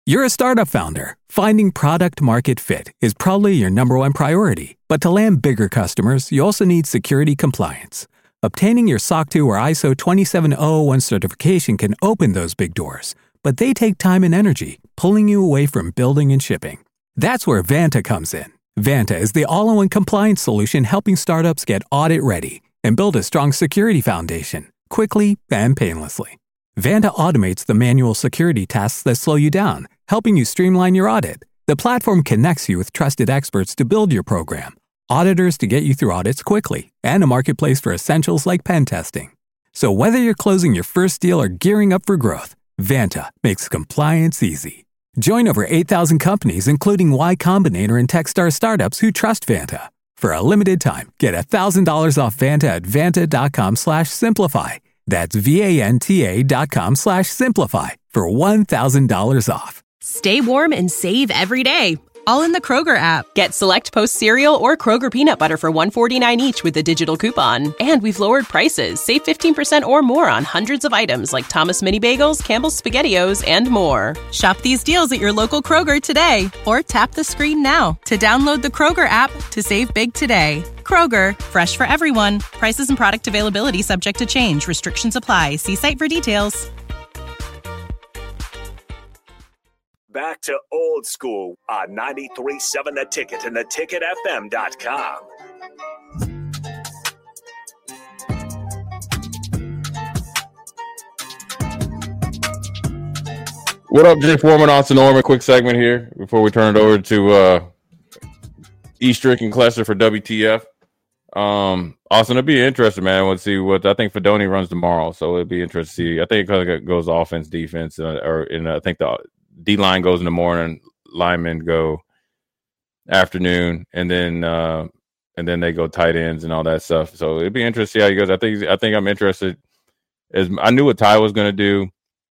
You're a startup founder. Finding product market fit is probably your number one priority. But to land bigger customers, you also need security compliance. Obtaining your SOC 2 or ISO 27001 certification can open those big doors, but they take time and energy, pulling you away from building and shipping. That's where Vanta comes in. Vanta is the all-in-one compliance solution helping startups get audit ready and build a strong security foundation quickly and painlessly. Vanta automates the manual security tasks that slow you down, helping you streamline your audit. The platform connects you with trusted experts to build your program, auditors to get you through audits quickly, and a marketplace for essentials like pen testing. So whether you're closing your first deal or gearing up for growth, Vanta makes compliance easy. Join over 8,000 companies, including Y Combinator and Techstar startups who trust Vanta. For a limited time, get $1,000 off Vanta at vanta.com/simplify. That's VANTA.com/simplify for $1,000 off. Stay warm and save every day, all in the Kroger app. Get Select Post cereal or Kroger peanut butter for $1.49 each with a digital coupon. And we've lowered prices. Save 15% or more on hundreds of items like Thomas Mini Bagels, Campbell's SpaghettiOs, and more. Shop these deals at your local Kroger today or tap the screen now to download the Kroger app to save big today. Kroger, fresh for everyone. Prices and product availability subject to change. Restrictions apply. See site for details. Back to old school on 93.7 The Ticket and theticketfm.com. What up, Jay Foreman, Austin Norman? Quick segment here before we turn it over to Eastrick and Klesser for WTF. Austin, it'll be interesting, man. We'll see what I think Fedoni runs tomorrow, so it'll be interesting to see. I think it goes offense, defense, and I think the D-line goes in the morning, linemen go afternoon, and then they go tight ends and all that stuff. So it'd be interesting to see how he goes. I think I'm interested. I knew what Ty was going to do.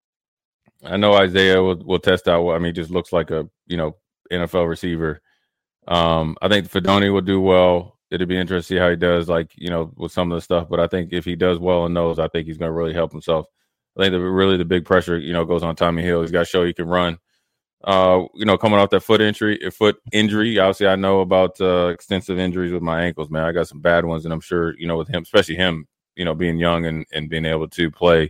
I know Isaiah will test out. I mean, he just looks like a NFL receiver. I think Fedoni will do well. It'll be interesting to see how he does, with some of the stuff. But I think if he does well in those, I think he's going to really help himself. I think the big pressure, goes on Tommy Hill. He's got to show he can run. Coming off that foot injury. Obviously, I know about extensive injuries with my ankles, man. I got some bad ones, and I'm sure, with him, especially him, being young and being able to play,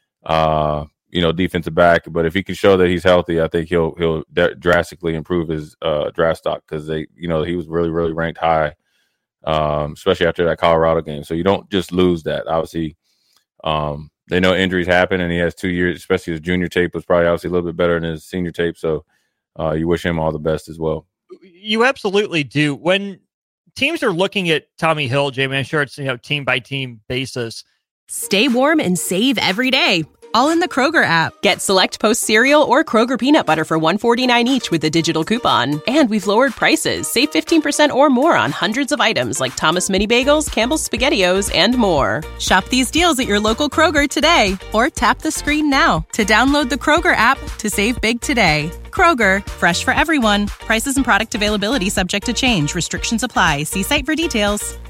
defensive back. But if he can show that he's healthy, I think he'll drastically improve his draft stock because he was really, really ranked high, especially after that Colorado game. So you don't just lose that. Obviously, they know injuries happen, and he has 2 years, especially his junior tape was probably obviously a little bit better than his senior tape. So you wish him all the best as well. You absolutely do. When teams are looking at Tommy Hill, Jamie, I'm sure it's team by team basis. Stay warm and save every day, all in the Kroger app. Get Select Post cereal or Kroger peanut butter for $1.49 each with a digital coupon. And we've lowered prices. Save 15% or more on hundreds of items like Thomas Mini Bagels, Campbell's SpaghettiOs, and more. Shop these deals at your local Kroger today or tap the screen now to download the Kroger app to save big today. Kroger, fresh for everyone. Prices and product availability subject to change. Restrictions apply. See site for details.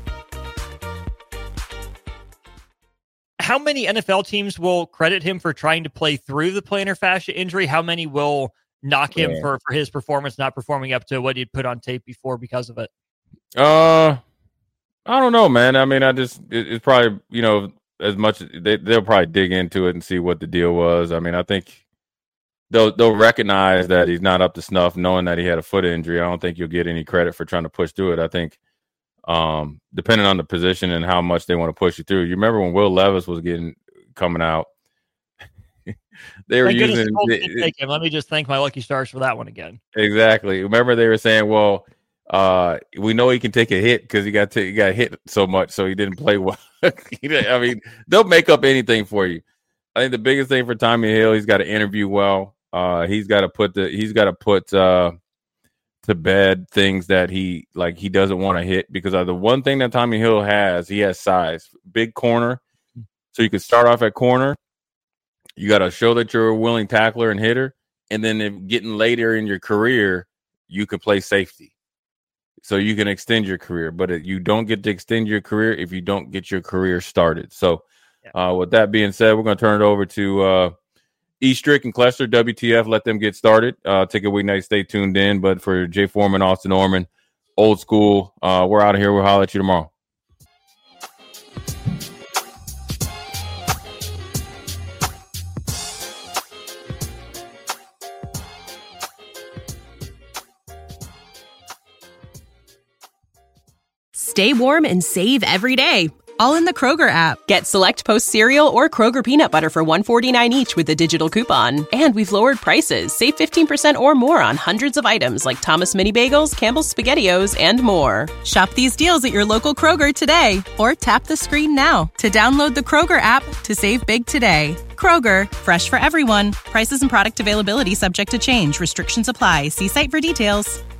How many NFL teams will credit him for trying to play through the plantar fascia injury? How many will knock him for his performance not performing up to what he'd put on tape before because of it? I don't know, man. I mean, it's probably, as much they'll probably dig into it and see what the deal was. I mean, I think they'll recognize that he's not up to snuff, knowing that he had a foot injury. I don't think you'll get any credit for trying to push through it. I think depending on the position and how much they want to push you through. You remember when Will Levis was coming out, they were using. Let me just thank my lucky stars for that one again. Exactly. Remember they were saying, well, we know he can take a hit because he got hit so much, so he didn't play well. I mean, they'll make up anything for you. I think the biggest thing for Tommy Hill, he's got to interview well. He's got to put to bed things that he doesn't want to hit, because the one thing that Tommy Hill has, he has size, big corner. So you can start off at corner. You got to show that you're a willing tackler and hitter. And then if getting later in your career, you can play safety. So you can extend your career, but you don't get to extend your career if you don't get your career started. So with that being said, we're going to turn it over to Eastrick and Klester, WTF, let them get started. Ticket weeknight, stay tuned in. But for Jay Foreman, Austin Norman, Old School, we're out of here. We'll holler at you tomorrow. Stay warm and save every day, all in the Kroger app. Get Select Post cereal or Kroger peanut butter for $1.49 each with a digital coupon. And we've lowered prices. Save 15% or more on hundreds of items like Thomas Mini Bagels, Campbell's SpaghettiOs, and more. Shop these deals at your local Kroger today, or tap the screen now to download the Kroger app to save big today. Kroger, fresh for everyone. Prices and product availability subject to change. Restrictions apply. See site for details.